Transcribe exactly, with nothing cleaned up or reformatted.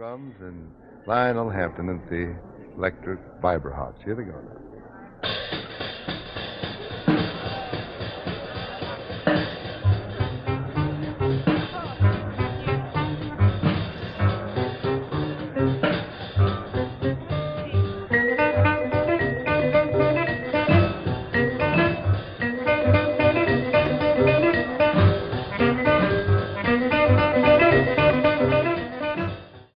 drums and Lionel Hampton at the electric vibrahops. Here they go now.